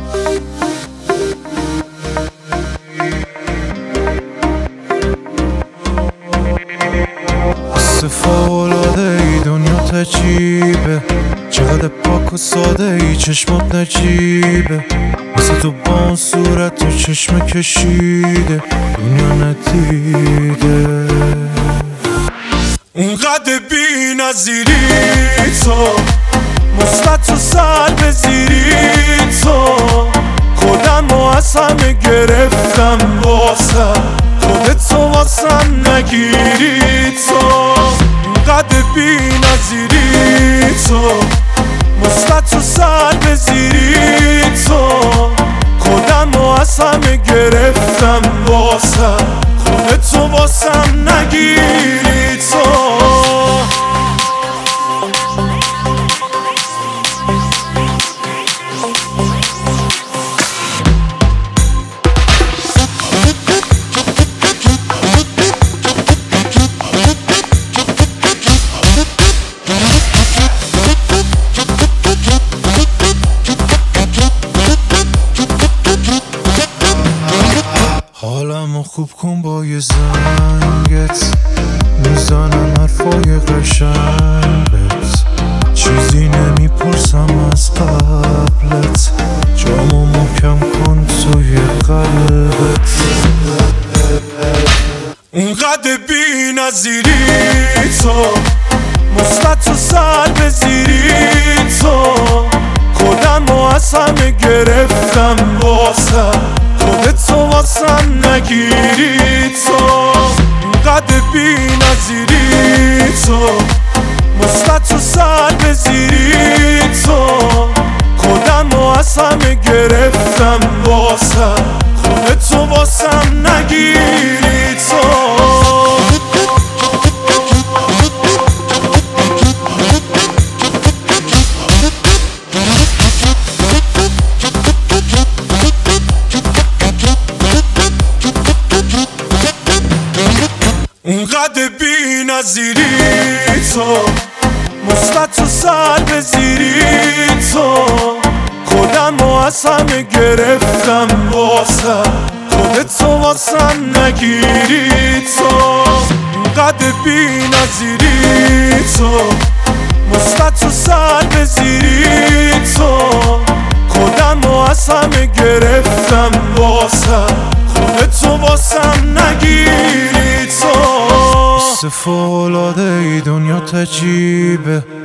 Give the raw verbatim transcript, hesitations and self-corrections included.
فوق‌العاده ای دنیا تجیبه، چقدر پاک و ساده ای چشمات نجیبه، مثل تو با اون صورت تو چشم کشیده دنیا ندیده. اونقدر بی نظیری تو، مثبت و سلب زیری تو، خودم و از همه گرفتم واسم، خودت تو واسم نگیری تو. اونقدر بی نظیری تو، مثبت و سلب زیری تو، خودم و از همه گرفتم واسم، خودت تو واسم نگیری تو. حالمو خوب کن با یه زنگت، میزنم حرفای قشنگت، چیزی نمیپرسم از قبلت، جامو محکم کن توی قلبت. اونقدر بی نظیری تو، مثبت و سلب زیری تو، خودم و از همه گرفتم واسم، خودت تو واسم نگیری تو. اونقدر بی نظیری تو، مثبت و سلب زیری تو، خودم و از همه گرفتم واسم، خودت تو واسم نگیری تو. اونقدر بی نظیری تو، مثبت و سلب زیری تو، خودم و از همه گرفتم واسم، خودت تو واسم نگیری تو. اونقدر بی نظیری تو، مثبت و سلب زیری تو، خودم و از همه گرفتم واسم، خودت تو واسم نگیری تو. فوق‌العاده ای دنیا تجیبه،